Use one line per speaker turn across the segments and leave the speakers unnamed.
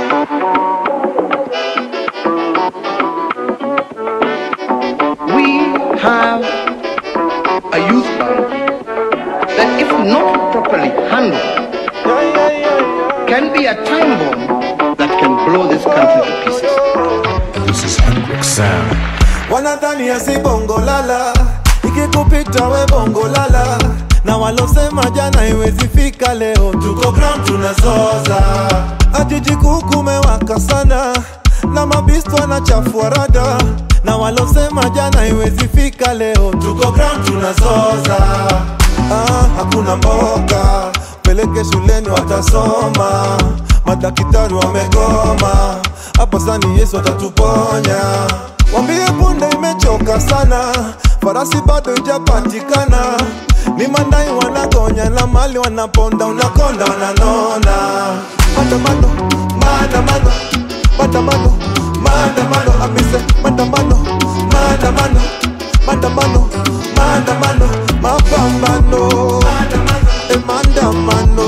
have a youth bank that, if not properly handled, can be a time bomb that can blow this country to pieces.
This is Hendrix Sound.
Wanadhani ya si bongo lala, ikikupita we bongo lala, na walosema jana iwezi fika leo, tuko ground tunazoza. Ajiji kukumewaka sana, na mabistu wanachafua rada, na walosema jana iwezi fika leo, tuko ground tunazoza. Hakuna mboga, peleke shuleni watasoma, madakitari wamegoma, hapa sani Yesu atatuponya. Wambie punde imechoka sana, farasi bado ijapatikana, ni mandai wanagonya na mali wanaponda, unakonda wananona. Maandamano, maandamano, maandamano, maandamano, amise maandamano, maandamano, maandamano, maandamano, mapambano, maandamano,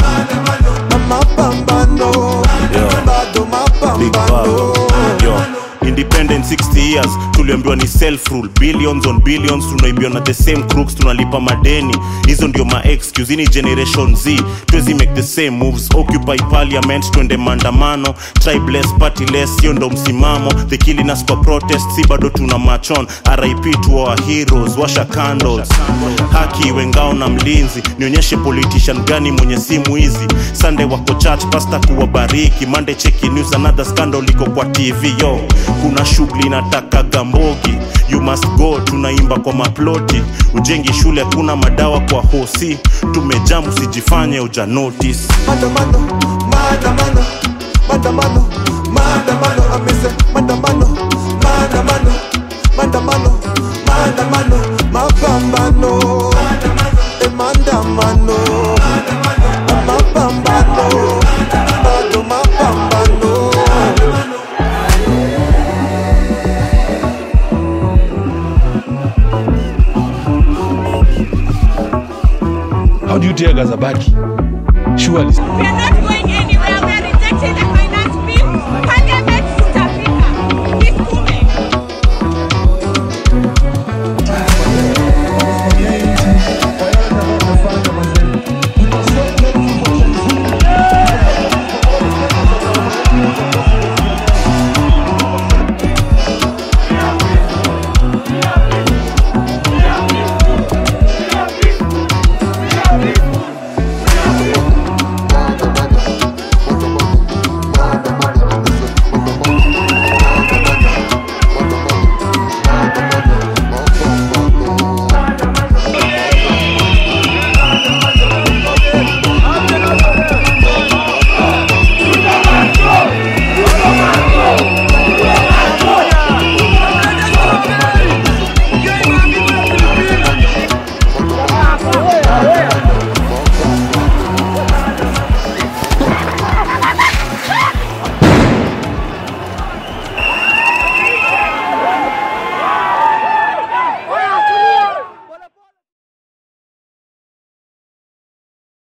mapambano, bado mapambano.
Independent 60 years, tuliambiwa ni self-rule. Billions on billions, tunaibiwa na the same crooks, tunalipa madeni. Hizo ndio ma-excuse, ini generation Z. Tuwezi make the same moves, occupy parliament, twende maandamano. Tribeless, partyless, hiyo ndo msimamo. The killing us for protest, si bado tuna machon. RIP to our heroes, washa candles. Haki wengao na mlinzi, nionyeshe politician gani mwenye simu hizi. Sunday wako church, pastor kuwabariki. Monday cheki news, another scandal liko kwa TV, yo. Kuna shughuli nataka gambogi, you must go, tunaimba kwa maploti. Ujengi shule kuna madawa kwa hosi, tumejamu sijifanye uja notice.
Maandamano, maandamano, maandamano, maandamano, amise maandamano, maandamano, maandamano, maandamano, mapambano, maandamano, mapambano, bado mapambano.
How do you tear Gazabaki? Surely.